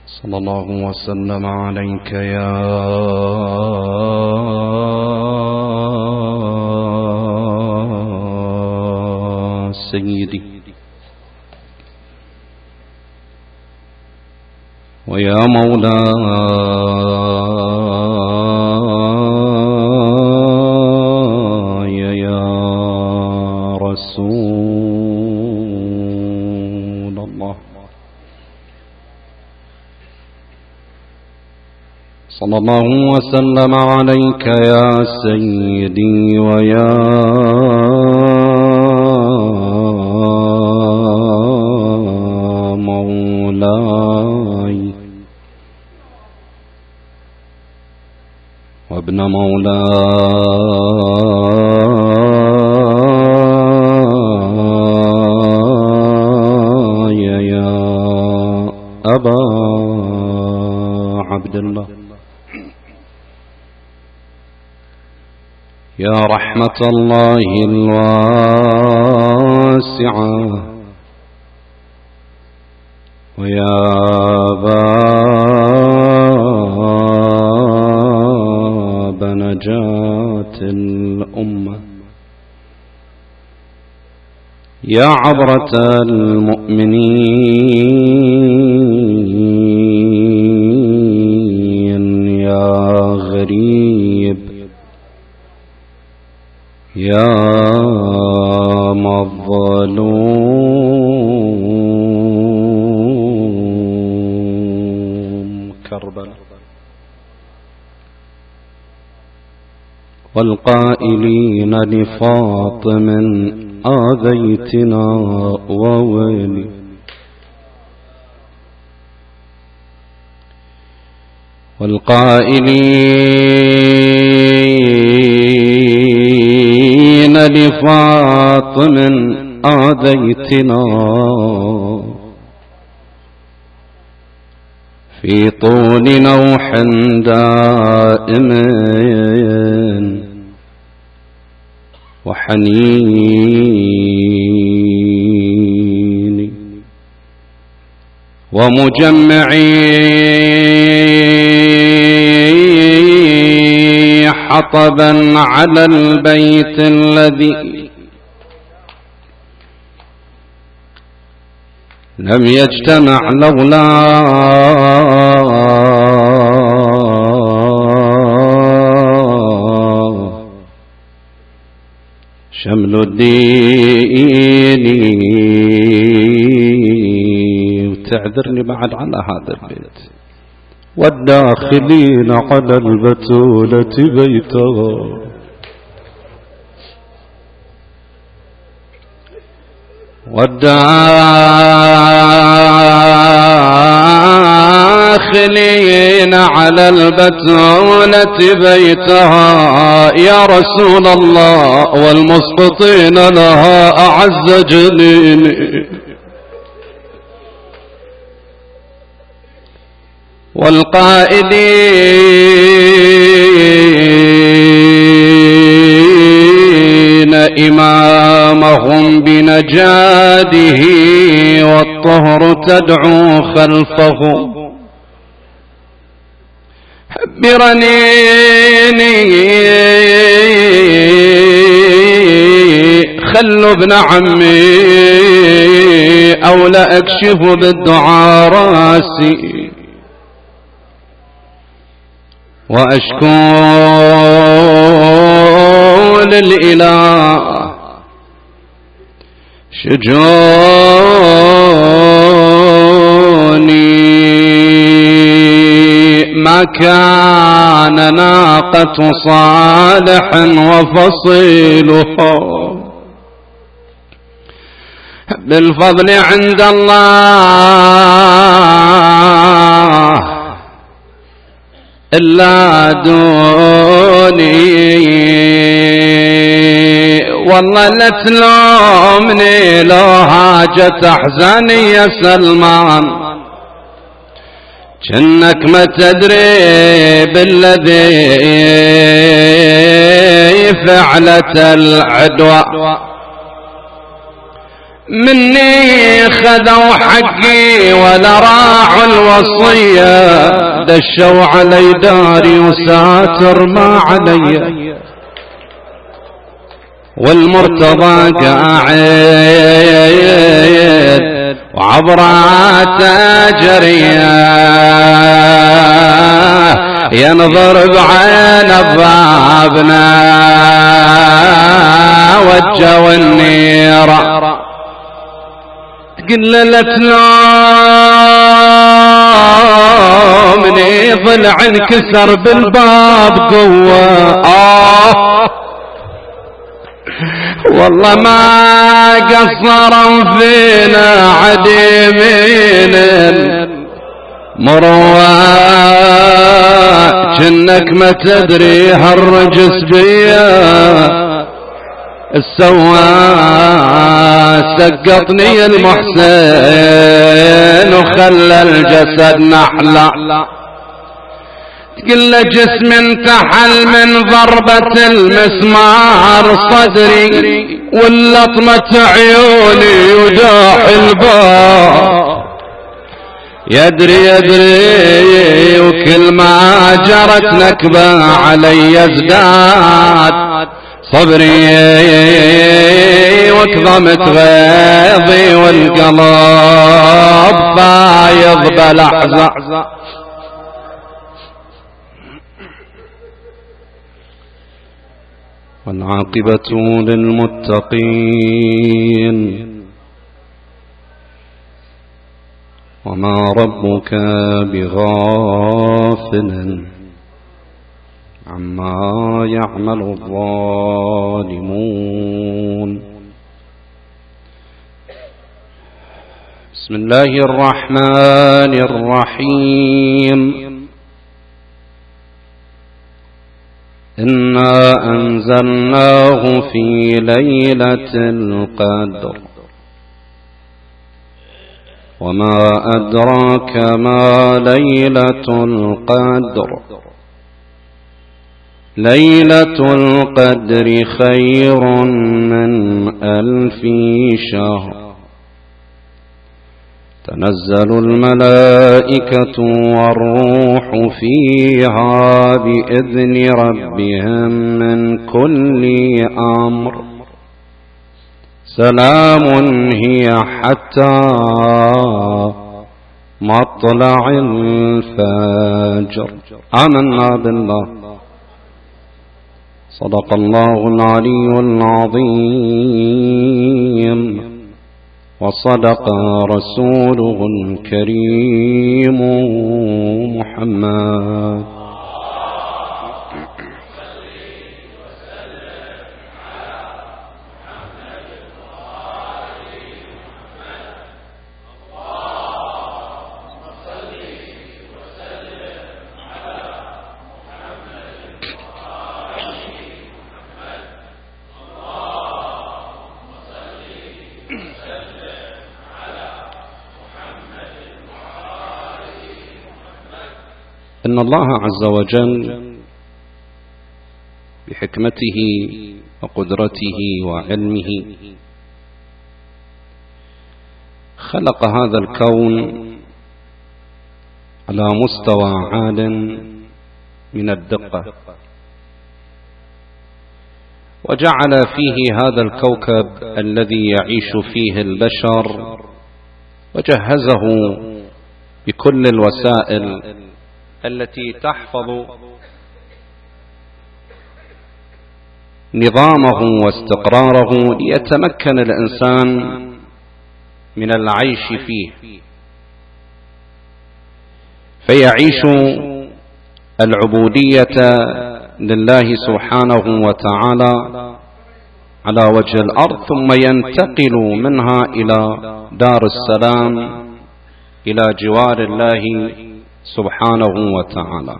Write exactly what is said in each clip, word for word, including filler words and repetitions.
صلى الله وسلم عليك يا سيدي ويا مولاي يا رسول الله صلى الله وسلم عليك يا سيدي ويا مولاي وابن مولاي يا أبا عبد الله يا رحمة الله الواسعة ويا باب نجاة الأمة يا عبرة المؤمنين يا غريب يا مظلوم كربلاء والقائلين لفاطم آذيتنا وويلي والقائلين لفاطم آذيتنا في طول نوح دائم وحنين ومجمعي حطبا على البيت الذي لم يجتمع لولا شمل الدين. وتعذرني بعد على هذا البيت. والداخلين على البتولة بيتها والداخلين على البتولة بيتها يا رسول الله والمسقطين لها أعز جليل والقائلين إمامهم بنجاده والطهر تدعو خلفه حبرنيني خلوا ابن عمي أو لا أكشف بالدعاء راسي وأشكو للإله شجوني ما كان ناقة صالح وفصيله بالفضل عند الله إلا دوني والله لا تلومني لو هاجت أحزاني يا سلمان جنك ما تدري بالذي فعلت العدوى مني خذوا حقي ولا راعوا الوصية، دشوا علي داري وساتر ما علي، والمرتضى قاعد وعبرات جريه ينظر بعين بابنا وجهوا النير. قللت لومني ضلع انكسر بالباب قوة، آه والله ما قصروا فينا عديمين مروى، جنك ما تدري هالرجس بيا السوا، سقطني المحسن وخلى الجسد نحلة، تقل جسم انتحل من ضربة المسمار صدري، واللطمة عيوني وداح الباب، يدري يدري وكل ما جرت نكبة علي يزداد صبري، وكظمت غيظي والقلب فايض بلحظة. والعاقبة للمتقين، وما ربك بغافل عما يعمل الظالمون. بسم الله الرحمن الرحيم. إنا أنزلناه في ليلة القدر، وما أدراك ما ليلة القدر، ليلة القدر خير من ألف شهر، تنزل الملائكة والروح فيها بإذن ربهم من كل أمر، سلام هي حتى مطلع الفجر. آمنا بالله، صدق الله العلي العظيم، وصدق رسوله الكريم محمد. إن الله عز وجل بحكمته وقدرته وعلمه خلق هذا الكون على مستوى عال من الدقة، وجعل فيه هذا الكوكب الذي يعيش فيه البشر، وجهزه بكل الوسائل التي تحفظ نظامه واستقراره ليتمكن الإنسان من العيش فيه، فيعيش العبودية لله سبحانه وتعالى على وجه الأرض، ثم ينتقل منها إلى دار السلام إلى جوار الله سبحانه وتعالى.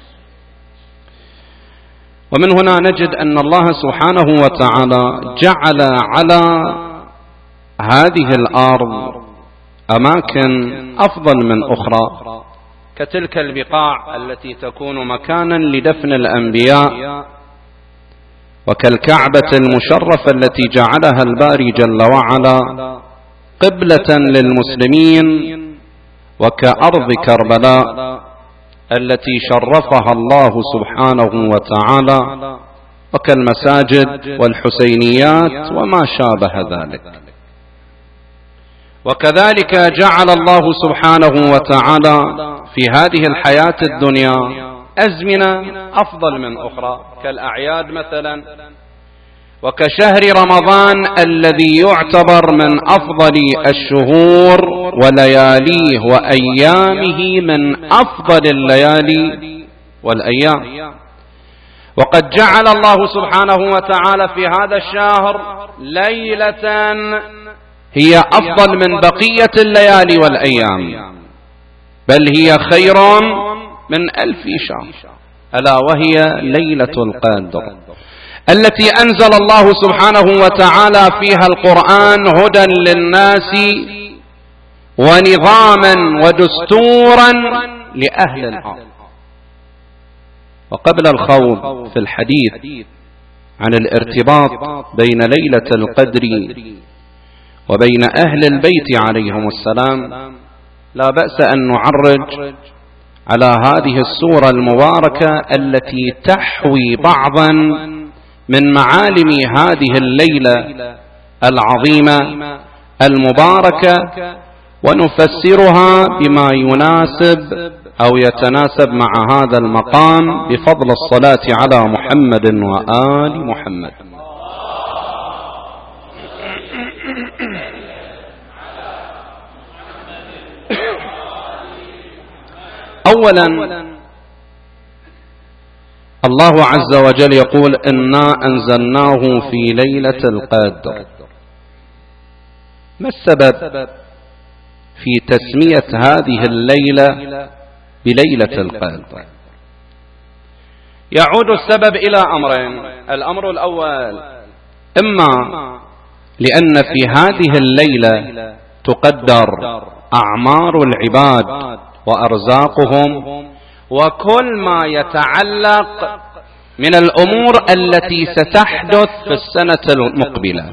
ومن هنا نجد أن الله سبحانه وتعالى جعل على هذه الأرض أماكن أفضل من أخرى، كتلك البقاع التي تكون مكانا لدفن الأنبياء، وكالكعبة المشرفة التي جعلها الباري جل وعلا قبلة للمسلمين وكأرض كربلاء التي شرفها الله سبحانه وتعالى، وكالمساجد والحسينيات وما شابه ذلك. وكذلك جعل الله سبحانه وتعالى في هذه الحياة الدنيا أزمنة أفضل من أخرى، كالأعياد مثلا، وكشهر رمضان الذي يعتبر من أفضل الشهور ولياليه وأيامه من أفضل الليالي والأيام. وقد جعل الله سبحانه وتعالى في هذا الشهر ليلة هي أفضل من بقية الليالي والأيام، بل هي خير من ألف شهر، ألا وهي ليلة القدر التي أنزل الله سبحانه وتعالى فيها القرآن هدى للناس ونظاما ودستورا لأهل الأرض. وقبل الخوض في الحديث عن الارتباط بين ليلة القدر وبين أهل البيت عليهم السلام، لا بأس أن نعرج على هذه السورة المباركة التي تحوي بعضا من معالم هذه الليلة العظيمة المباركة، ونفسرها بما يناسب أو يتناسب مع هذا المقام بفضل الصلاة على محمد وآل محمد. أولا، الله عز وجل يقول إنا أنزلناه في ليلة القدر. ما السبب في تسمية هذه الليلة بليلة القدر؟ يعود السبب إلى أمرين. الأمر الأول، إما لأن في هذه الليلة تقدر أعمار العباد وأرزاقهم وكل ما يتعلق من الأمور التي ستحدث في السنة المقبلة،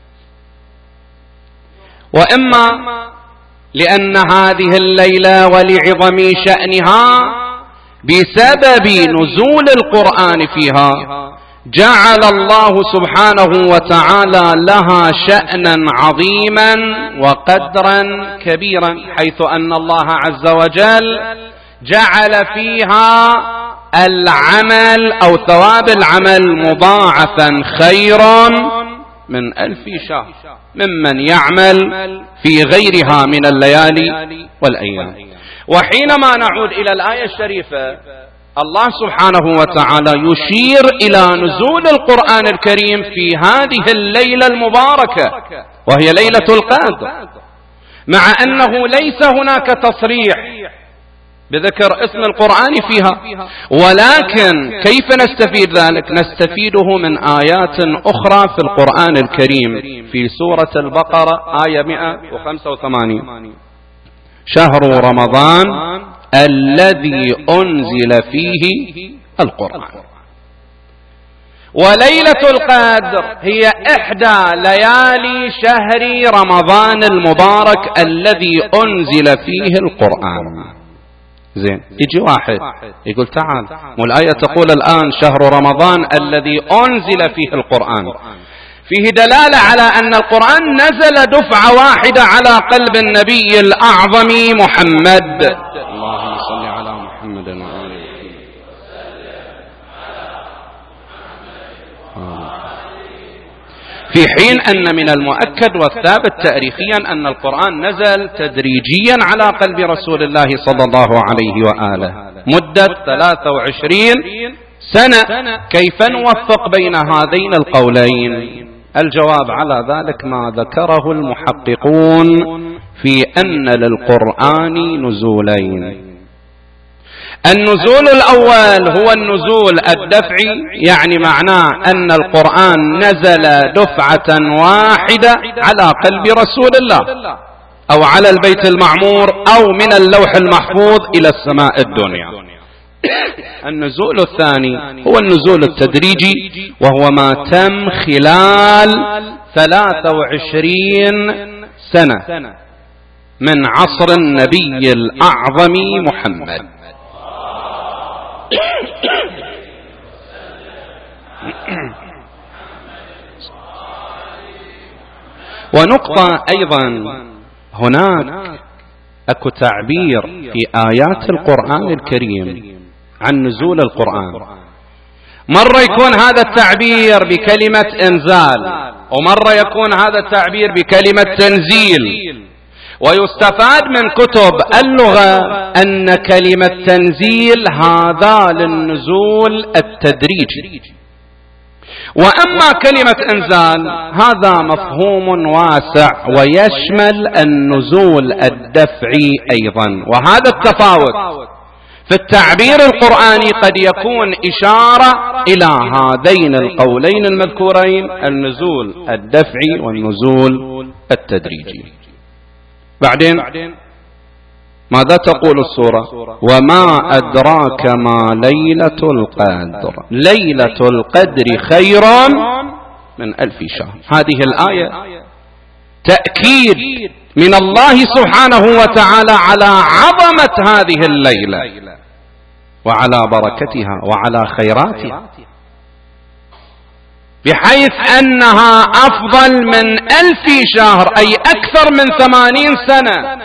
وإما لأن هذه الليلة ولعظم شأنها بسبب نزول القرآن فيها جعل الله سبحانه وتعالى لها شأنا عظيما وقدرا كبيرا، حيث أن الله عز وجل جعل فيها العمل أو ثواب العمل مضاعفا خيرا من ألف شهر ممن يعمل في غيرها من الليالي والأيام. وحينما نعود إلى الآية الشريفة، الله سبحانه وتعالى يشير إلى نزول القرآن الكريم في هذه الليلة المباركة وهي ليلة القدر، مع أنه ليس هناك تصريح بذكر اسم القرآن فيها، ولكن كيف نستفيد ذلك؟ نستفيده من آيات أخرى في القرآن الكريم في سورة البقرة آية مئة وخمسة وثمانين: شهر رمضان الذي أنزل فيه القرآن. وليلة القدر هي إحدى ليالي شهر رمضان المبارك الذي أنزل فيه القرآن. زين، يجي واحد يقول تعال، والآية تقول الآن شهر رمضان الذي أنزل فيه القرآن، فيه دلالة على أن القرآن نزل دفعة واحدة على قلب النبي الأعظم محمد. اللهم صل على محمد وآله. في حين أن من المؤكد والثابت تاريخيا أن القرآن نزل تدريجيا على قلب رسول الله صلى الله عليه وآله مدة ثلاثة وعشرين سنة. كيف نوفق بين هذين القولين؟ الجواب على ذلك ما ذكره المحققون في أن للقرآن نزولين. النزول الأول هو النزول الدفعي، يعني معناه أن القرآن نزل دفعة واحدة على قلب رسول الله أو على البيت المعمور أو من اللوح المحفوظ إلى السماء الدنيا. النزول الثاني هو النزول التدريجي، وهو ما تم خلال ثلاثة وعشرين سنة من عصر النبي الأعظم محمد. ونقطة أيضا، هناك أكو تعبير في آيات القرآن الكريم عن نزول القرآن، مرة يكون هذا التعبير بكلمة إنزال، ومرة يكون هذا التعبير بكلمة تنزيل. ويستفاد من كتب اللغة أن كلمة تنزيل هذا للنزول التدريجي، وأما كلمة إنزال هذا مفهوم واسع ويشمل النزول الدفعي أيضا. وهذا التفاوت في التعبير القرآني قد يكون إشارة إلى هذين القولين المذكورين، النزول الدفعي والنزول التدريجي. بعدين ماذا تقول السورة؟ وما أدراك ما ليلة القدر، ليلة القدر خير من ألف شهر. هذه الآية تأكيد من الله سبحانه وتعالى على عظمة هذه الليلة وعلى بركتها وعلى خيراتها، بحيث أنها أفضل من ألف شهر، أي أكثر من ثمانين سنة.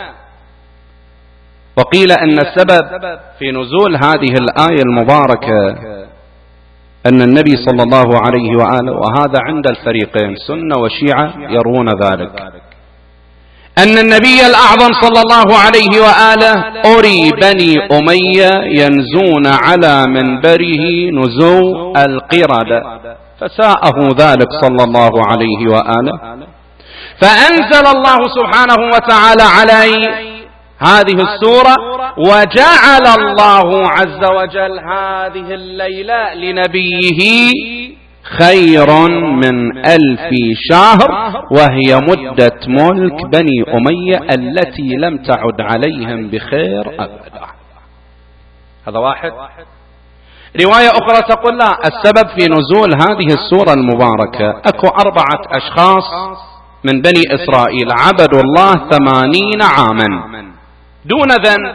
وقيل أن السبب في نزول هذه الآية المباركة أن النبي صلى الله عليه وآله، وهذا عند الفريقين سنة وشيعة يروون ذلك، أن النبي الأعظم صلى الله عليه وآله أري بني أمية ينزون على منبره نزو القردة، فساءه ذلك صلى الله عليه وآله، فأنزل الله سبحانه وتعالى عليه هذه السورة، وجعل الله عز وجل هذه الليلة لنبيه خير من ألف شهر، وهي مدة ملك بني أمية التي لم تعد عليهم بخير أبدا. هذا واحد. رواية أخرى تقول لا، السبب في نزول هذه السورة المباركة أكو أربعة أشخاص من بني إسرائيل عبدوا الله ثمانين عاما دون ذنب،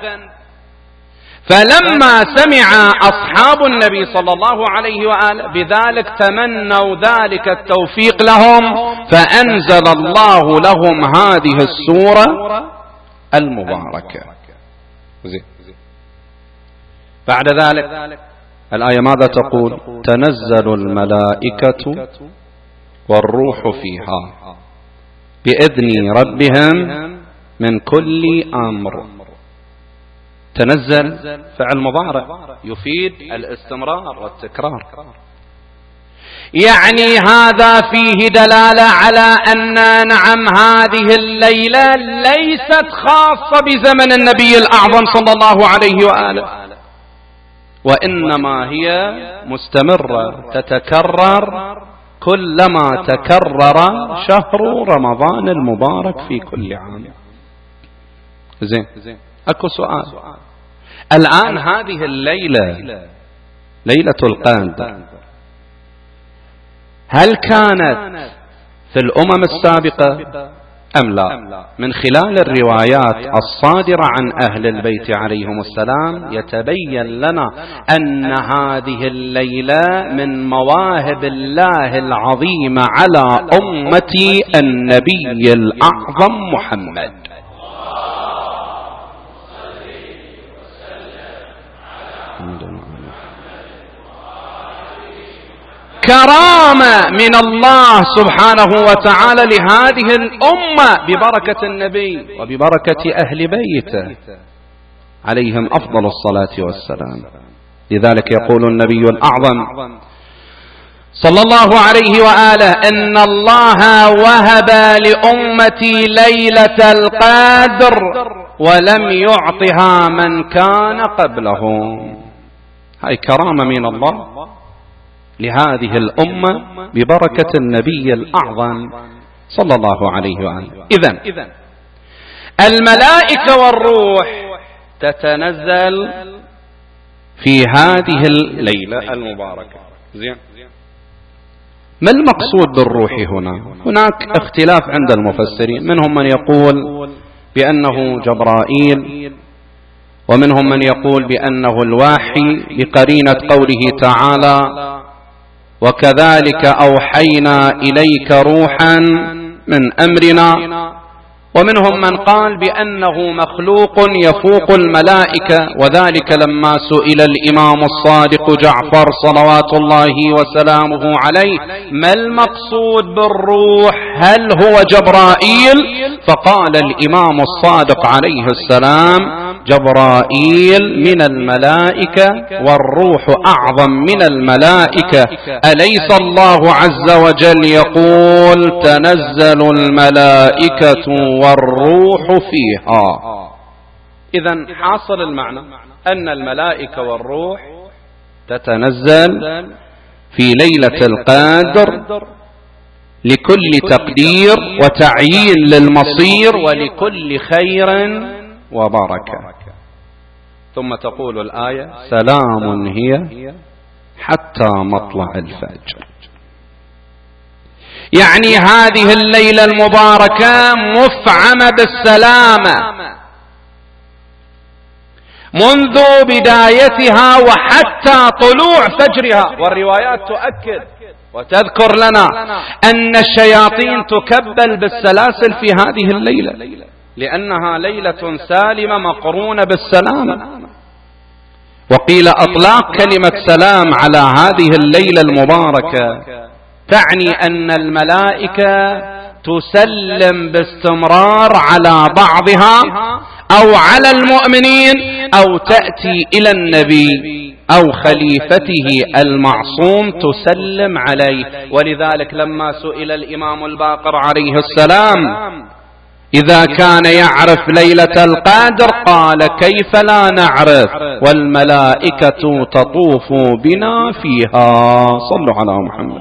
فلما سمع أصحاب النبي صلى الله عليه وآله بذلك تمنوا ذلك التوفيق لهم، فأنزل الله لهم هذه السورة المباركة. بعد ذلك الآية ماذا تقول؟ تنزل الملائكة والروح فيها بإذن ربهم من كل أمر. تنزل فعل مضارع يفيد الاستمرار والتكرار، يعني هذا فيه دلالة على أن نعم هذه الليلة ليست خاصة بزمن النبي الأعظم صلى الله عليه وآله، وإنما هي مستمرة تتكرر كلما تكرر شهر رمضان المبارك في كل عام. زين، أكو سؤال الآن، هذه الليلة ليلة القدر هل كانت في الأمم السابقة أم لا؟ من خلال الروايات الصادرة عن أهل البيت عليهم السلام يتبين لنا أن هذه الليلة من مواهب الله العظيمة على أمة النبي الأعظم محمد. كرامة من الله سبحانه وتعالى لهذه الأمة ببركة النبي وببركة أهل بيته عليهم أفضل الصلاة والسلام. لذلك يقول النبي الأعظم صلى الله عليه وآله إن الله وهب لأمتي ليلة القدر ولم يعطها من كان قبلهم. هاي كرامة من الله لهذه الأمة ببركة النبي الأعظم صلى الله عليه وآله. إذن الملائكة والروح تتنزل في هذه الليلة المباركة. زين، ما المقصود بالروح هنا؟ هناك اختلاف عند المفسرين، منهم من يقول بأنه جبرائيل، ومنهم من يقول بأنه الواحي بقرينة قوله تعالى وكذلك أوحينا إليك روحا من أمرنا، ومنهم من قال بأنه مخلوق يفوق الملائكة، وذلك لما سئل الإمام الصادق جعفر صلوات الله وسلامه عليه ما المقصود بالروح، هل هو جبرائيل؟ فقال الإمام الصادق عليه السلام جبرائيل من الملائكة والروح أعظم من الملائكة، أليس الله عز وجل يقول تنزل الملائكة والروح فيها؟ إذن حاصل المعنى أن الملائكة والروح تتنزل في ليلة القدر لكل تقدير وتعيين للمصير ولكل خير وبركة. ثم تقول الآية سلام هي حتى مطلع الفجر، يعني هذه الليلة المباركة مفعمة بالسلامة منذ بدايتها وحتى طلوع فجرها. والروايات تؤكد وتذكر لنا أن الشياطين تكبل بالسلاسل في هذه الليلة، لأنها ليلة سالمة مقرونة بالسلامة. وقيل أطلاق كلمة سلام على هذه الليلة المباركة تعني أن الملائكة تسلم باستمرار على بعضها أو على المؤمنين، أو تأتي إلى النبي أو خليفته المعصوم تسلم عليه. ولذلك لما سئل الإمام الباقر عليه السلام إذا كان يعرف ليلة القدر قال كيف لا نعرف والملائكة تطوف بنا فيها. صلوا على محمد.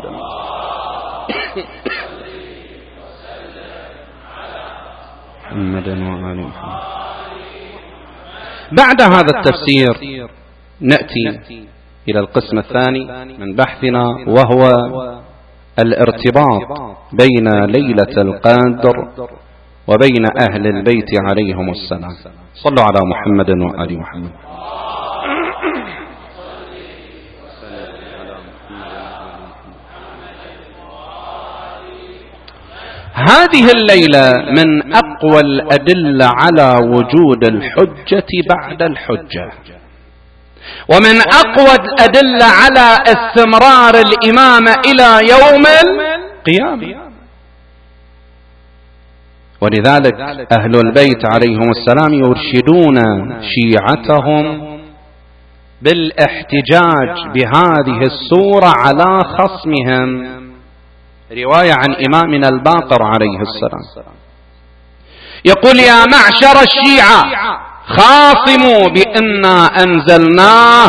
محمد وآل محمد. بعد هذا التفسير نأتي إلى القسم الثاني من بحثنا، وهو الارتباط بين ليلة القدر وبين أهل البيت عليهم السلام. صلوا على محمد وآل محمد. هذه الليلة من أقوى الأدلة على وجود الحجة بعد الحجة، ومن أقوى الأدلة على استمرار الإمامة إلى يوم القيامة. ولذلك أهل البيت عليهم السلام يرشدون شيعتهم بالاحتجاج بهذه السورة على خصمهم. رواية عن إمامنا الباقر عليه السلام يقول يا معشر الشيعة خاصموا بأننا أنزلناه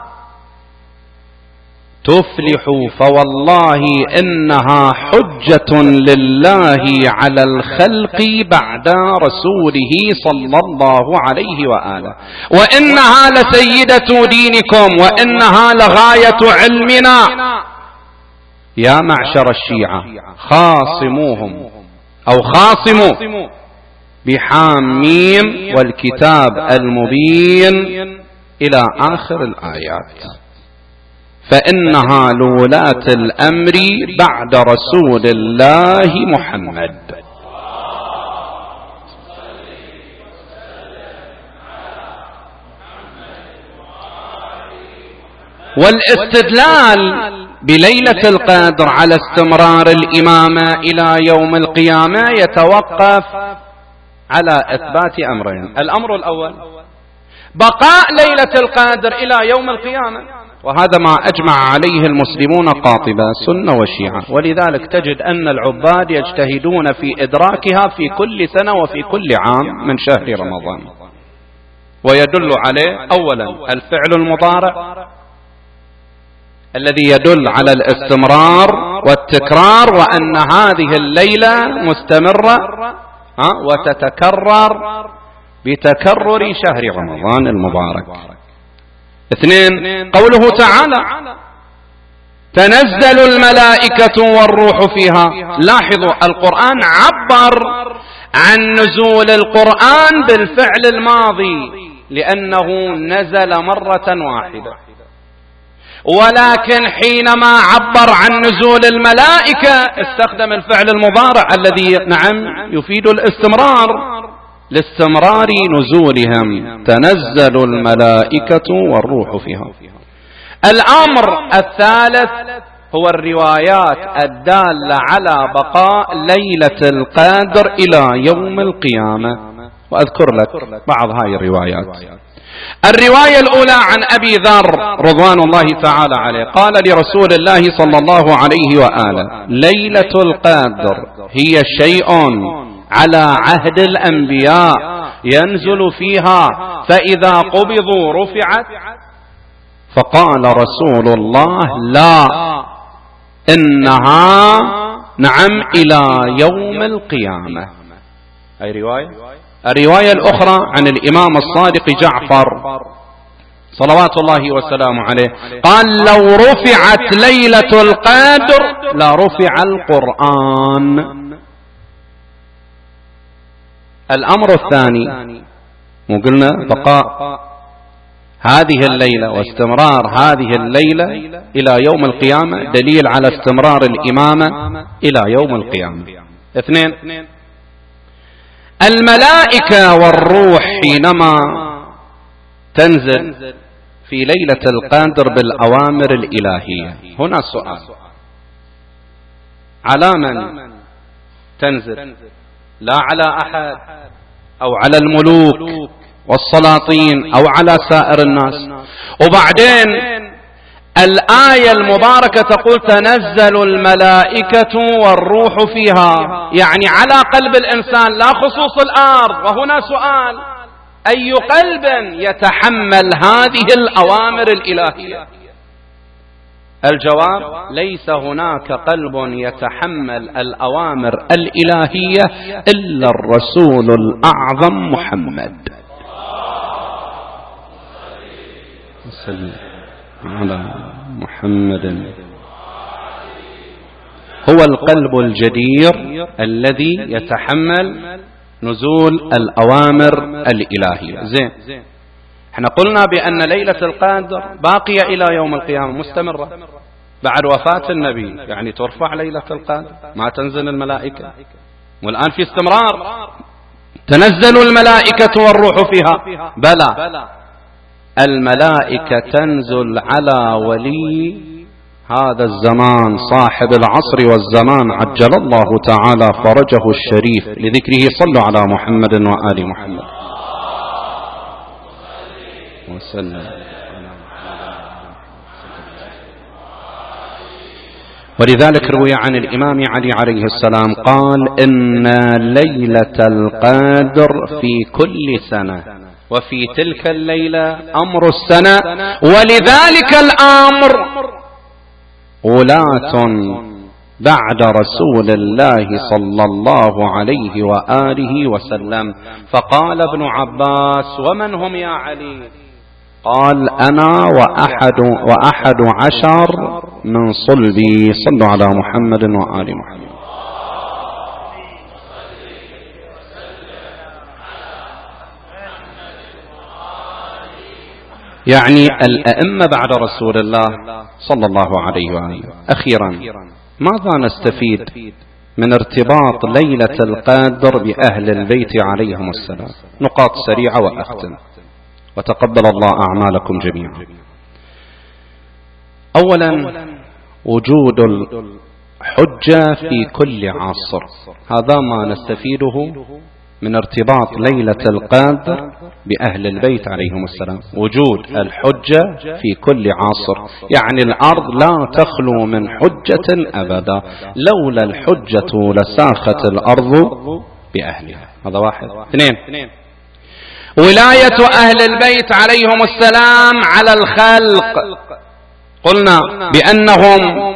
تفلحوا، فوالله إنها حجة لله على الخلق بعد رسوله صلى الله عليه وآله، وإنها لسيدة دينكم وإنها لغاية علمنا. يا معشر الشيعة خاصموهم أو خاصموا بحاميم والكتاب المبين إلى آخر الآيات، فإنها لولاة الأمر بعد رسول الله محمد. والاستدلال بليلة القدر على استمرار الإمامة إلى يوم القيامة يتوقف على إثبات أمرين. الأمر الأول بقاء ليلة القدر إلى يوم القيامة، وهذا ما أجمع عليه المسلمون قاطبة سنة وشيعة، ولذلك تجد أن العباد يجتهدون في إدراكها في كل سنة وفي كل عام من شهر رمضان. ويدل عليه أولا الفعل المضارع الذي يدل على الاستمرار والتكرار، وأن هذه الليلة مستمرة وتتكرر بتكرر شهر رمضان المبارك. اثنين قوله تعالى تنزل الملائكة والروح فيها. لاحظوا القرآن عبر عن نزول القرآن بالفعل الماضي لأنه نزل مرة واحدة، ولكن حينما عبر عن نزول الملائكة استخدم الفعل المضارع الذي نعم يفيد الاستمرار لاستمرار نزولهم. تنزل الملائكة والروح فيها. الأمر الثالث هو الروايات الدالة على بقاء ليلة القدر إلى يوم القيامة، وأذكر لك بعض هاي الروايات. الرواية الأولى عن أبي ذر رضوان الله تعالى عليه قال لرسول الله صلى الله عليه وآله: ليلة القدر هي شيء على عهد الأنبياء ينزل فيها، فإذا قبضوا رفعت. فقال رسول الله: لا، إنها نعم إلى يوم القيامة. أي رواية. الرواية الأخرى عن الإمام الصادق جعفر صلوات الله وسلامه عليه قال: لو رفعت ليلة القدر لرفع القرآن. الأمر الثاني، وقلنا بقاء هذه الليلة واستمرار هذه الليلة إلى يوم القيامة دليل على استمرار الإمامة إلى يوم القيامة. اثنين، الملائكة والروح حينما تنزل في ليلة القدر بالأوامر الإلهية. هنا سؤال: على من تنزل؟ لا على أحد أو على الملوك والسلاطين أو على سائر الناس. وبعدين الآية المباركة تقول: تنزل الملائكة والروح فيها، يعني على قلب الإنسان لا خصوص الأرض. وهنا سؤال: أي قلب يتحمل هذه الأوامر الإلهية؟ الجواب: ليس هناك قلب يتحمل الأوامر الإلهية إلا الرسول الأعظم محمد على محمد. هو القلب الجدير الذي يتحمل نزول الأوامر الإلهية. زين، احنا قلنا بأن ليلة القدر باقية إلى يوم القيامة مستمرة بعد وفاة النبي، يعني ترفع ليلة القدر ما تنزل الملائكة، والآن في استمرار. تنزل الملائكة والروح فيها، بلى، الملائكة تنزل على ولي هذا الزمان صاحب العصر والزمان عجل الله تعالى فرجه الشريف لذكره. صلوا على محمد وآل محمد وسلم. ولذلك روي عن الإمام علي عليه السلام قال: إن ليلة القدر في كل سنة، وفي تلك الليلة أمر السنة، ولذلك الأمر ولاة بعد رسول الله صلى الله عليه وآله وسلم. فقال ابن عباس: ومن هم يا علي؟ قال: أنا وأحد, وأحد عشر من صلبي. صلوا على محمد وآل محمد. يعني الأئمة بعد رسول الله صلى الله عليه وآله. أخيرا، ماذا نستفيد من ارتباط ليلة القدر بأهل البيت عليهم السلام؟ نقاط سريعة وأختم، وتقبل الله أعمالكم جميعا. أولا، وجود الحجة في كل عصر، هذا ما نستفيده من ارتباط ليلة القدر بأهل البيت عليهم السلام. وجود الحجة في كل عصر، يعني الأرض لا تخلو من حجة أبدا، لولا الحجة لساخت الأرض بأهلها. هذا واحد. اثنين، ولاية أهل البيت عليهم السلام على الخلق. قلنا بأنهم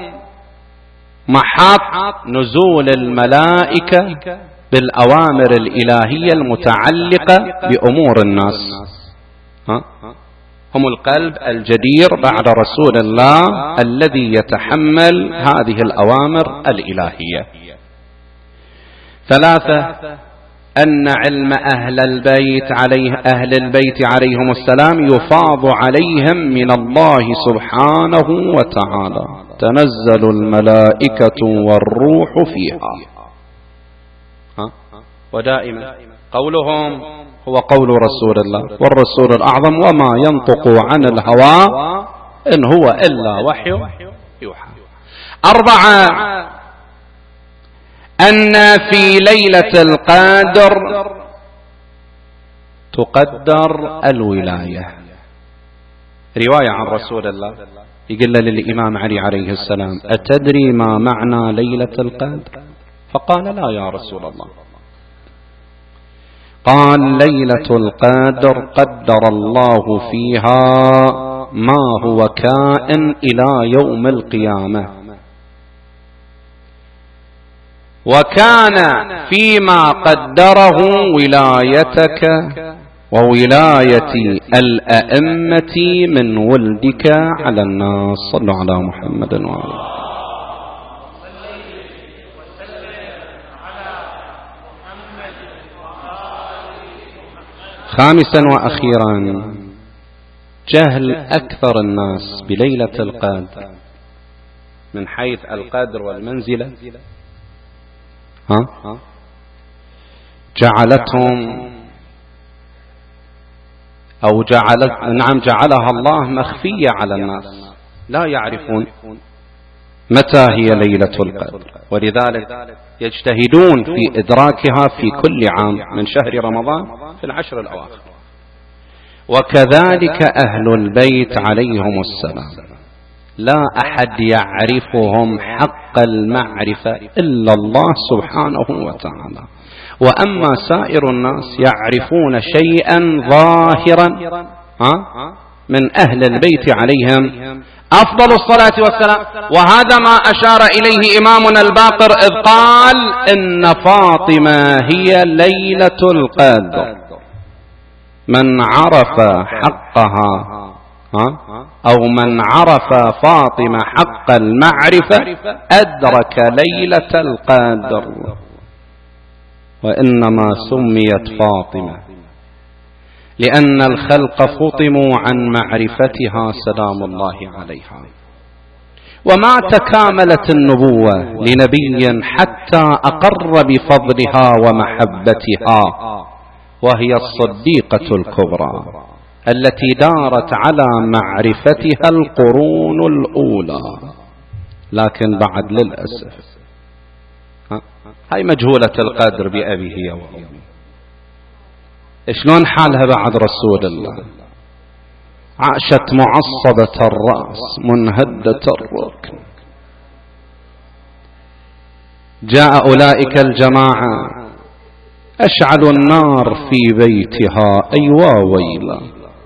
محط نزول الملائكة بالأوامر الإلهية المتعلقة بأمور الناس. ها؟ هم القلب الجدير بعد رسول الله الذي يتحمل هذه الأوامر الإلهية. ثلاثة، أن علم أهل البيت عليه أهل البيت عليهم السلام يفاض عليهم من الله سبحانه وتعالى، تنزل الملائكة والروح فيها. ها؟ ودائما قولهم هو قول رسول الله، والرسول الأعظم وما ينطق عن الهوى إن هو إلا وحي يوحى. أربعة، أن في ليلة القدر تقدر الولاية. رواية عن رسول الله يقول للإمام علي عليه السلام: أتدري ما معنى ليلة القدر؟ فقال: لا يا رسول الله. قال: ليلة القدر قدر الله فيها ما هو كائن إلى يوم القيامة، وكان فيما قدره ولايتك وولاية الأئمة من ولدك على الناس. صلوا على محمد وآله. خامسا وأخيرا، جهل أكثر الناس بليلة القدر من حيث القدر والمنزلة ها جعلتهم أو جعلت نعم جعلها الله مخفية على الناس، لا يعرفون متى هي ليلة القدر، ولذلك يجتهدون في إدراكها في كل عام من شهر رمضان في العشر الأواخر. وكذلك أهل البيت عليهم السلام لا أحد يعرفهم حق المعرفة إلا الله سبحانه وتعالى، وأما سائر الناس يعرفون شيئا ظاهرا من أهل البيت عليهم أفضل الصلاة والسلام. وهذا ما أشار إليه إمامنا الباقر إذ قال: إن فاطمة هي ليلة القدر، من عرف حقها أو من عرف فاطمة حق المعرفة أدرك ليلة القدر. وإنما سميت فاطمة لأن الخلق فطموا عن معرفتها سلام الله عليها، وما تكاملت النبوة لنبي حتى أقر بفضلها ومحبتها، وهي الصديقة الكبرى التي دارت على معرفتها القرون الأولى، لكن بعد للأسف هاي مجهولة القدر بأبيه وأمه. شلون حالها بعد رسول الله؟ عاشت معصبة الرأس منهدة الركن. جاء أولئك الجماعة أشعلوا النار في بيتها، أيوا ويلا،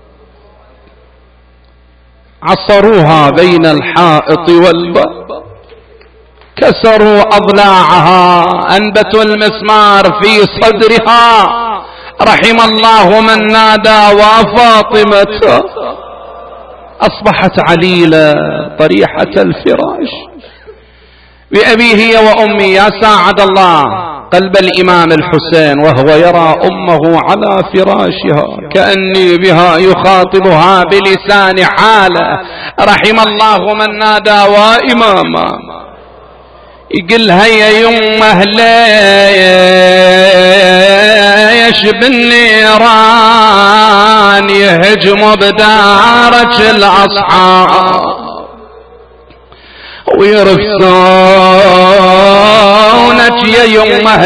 عصروها بين الحائط والباب، كسروا أضلاعها، أنبتوا المسمار في صدرها. رحم الله من نادى وفاطمة أصبحت عليلة طريحة الفراش بأبيه وأمي. يا ساعد الله قلب الإمام الحسين وهو يرى أمه على فراشها كأني بها يخاطبها بلسان حاله. رحم الله من نادى وإماما، يقلها يا يمه ليش بالنيران يهجموا بدارك الأصحاب ويرفسونك يا يمه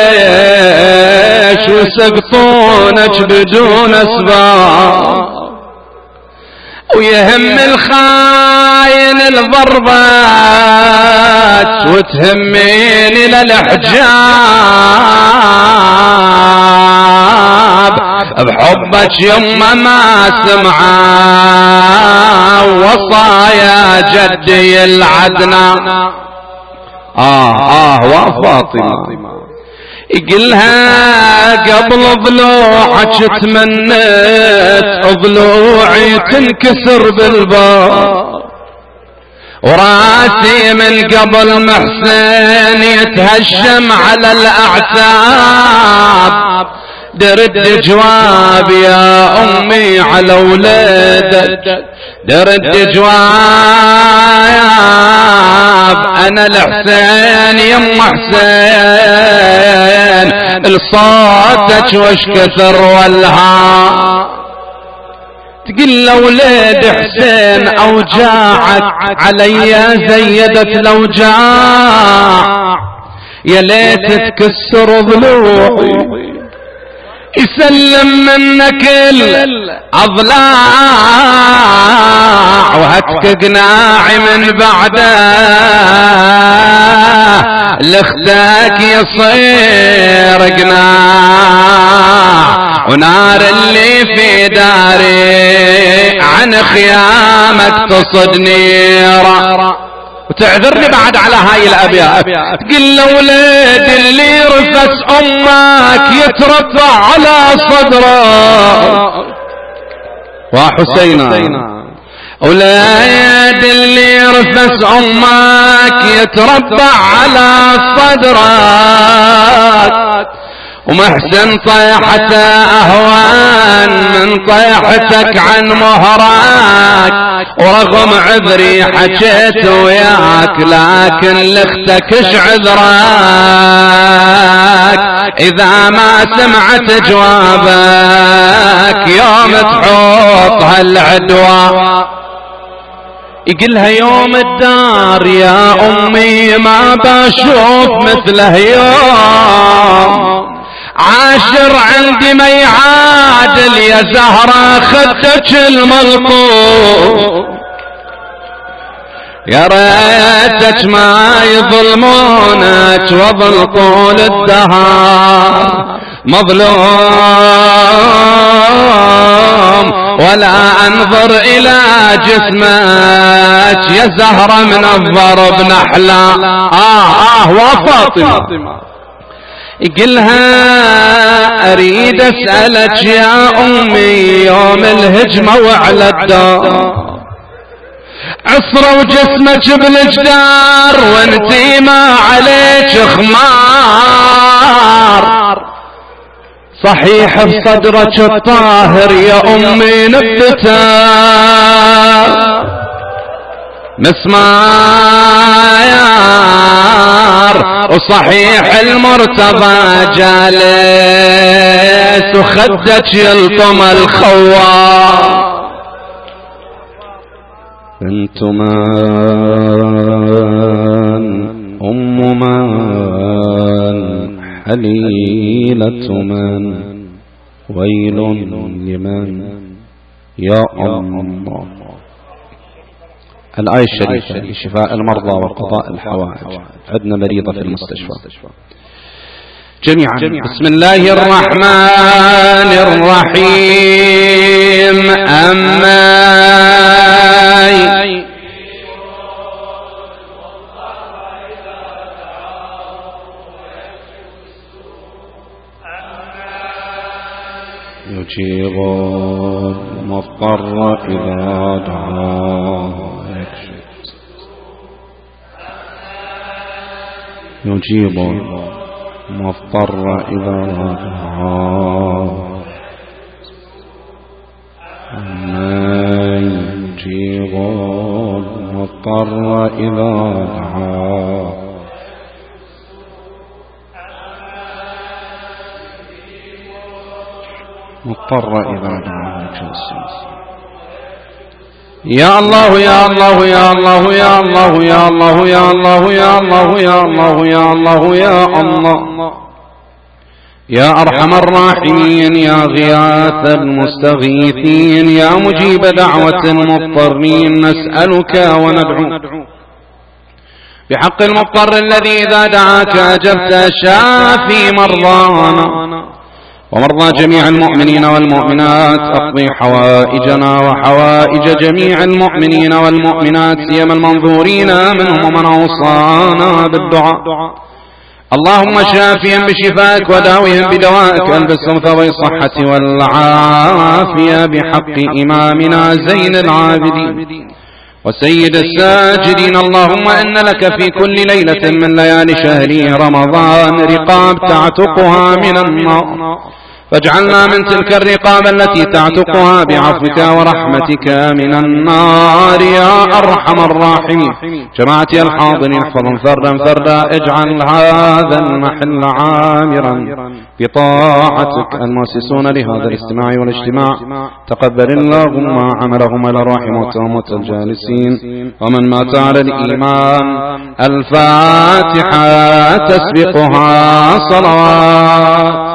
ليش ويسقطونك بدون أسباب، ويهم الخاين الضربات وتهمين للحجاب، بحبك يما ما سمعا وصايا جدي العدنا. آه آه وفاطمة يقلها قبل ضلوعك تمنيت ضلوعي تنكسر بالباب، وراسي من قبل محسن يتهشم على الأعتاب، درد جواب يا أمي على ولادك، درد جواب أنا الحسين يم حسين، لصوتك وش كثر والها. تقول لولاد حسين أوجاعك علي زيدت الأوجاع، يا ليت تكسر ضلوعي يسلم منك الأضلاع، وهتك قناعي من بعده لختك يصير قناع، ونار اللي في داري عن خيامك تصد نيرة. وتعذرني بعد على هاي الأبيات، تقول لولاد اللي رفس أمك يترفع على صدره، وحسينا أولاد اللي رفس أمك يتربع على صدرك، ومحسن طيحته أهوان من طيحتك عن مهرك، ورغم عذري حكيت وياك لكن لختك اش عذرك، إذا ما سمعت جوابك يوم تحط هالعدوى. يقلها يوم الدار يا أمي ما بشوف مثله يوم، عاشر عندي ما يعادل يا زهرة خدك الملقوم، يا ريتك ما يظلمونك وظل طول الدهر مظلوم، ولا انظر الى جسمك يا زهرة من الضرب نحلة. اه اه وفاطمة يقلها اريد اسألك يا امي يوم الهجمة وعلى الدار عصروا جسمك بالجدار وانتي ما عليك خمار، صحيح بصدرك الطاهر يا امي نبتا مسمار، وصحيح المرتضى جالس وخدك يلطم الخوار. بنت من ام من حليلة من ويل لمن يا الله. الآية الشريفة لشفاء المرضى وقضاء الحوائج. عندنا مريضة في المستشفى جميعا. بسم الله الرحمن الرحيم. أما يجيب المضطر إذا دعاه، يجيب المضطر إذا دعاه، من يجيب المضطر إذا دعاه، مضطر إذا دعاه. يا الله يا الله يا الله يا الله يا الله يا الله يا الله يا الله يا الله يا الله يا أرحم الراحمين يا غياث المستغيثين يا مجيب دعوة المضطرين، نسألك وندعو بحق المضطر الذي إذا دعاك أجبت شافي مرضانا ومرضى جميع المؤمنين والمؤمنات، اقضي حوائجنا وحوائج جميع المؤمنين والمؤمنات سيما المنظورين منهم ومن اوصانا بالدعاء. اللهم شافهم بشفائك وداوهم بدوائك، البسهم ثوب الصحة والعافية بحق إمامنا زين العابدين وسيد الساجدين. اللهم إن لك في كل ليلة من ليالي شهر رمضان رقاب تعتقها من النار، فاجعلنا من تلك الرقاب التي تعتقها بعفوك ورحمتك من النار يا أرحم الراحمين. جماعتي الحاضرين احفظهم فردا فردا، اجعل هذا المحل عامرا بطاعتك. المؤسسون لهذا الاستماع والاجتماع تقبل اللهم عملهم على الراحمة وموت الجالسين، ومن مات على الإيمان الفاتحة تسبقها صلوات.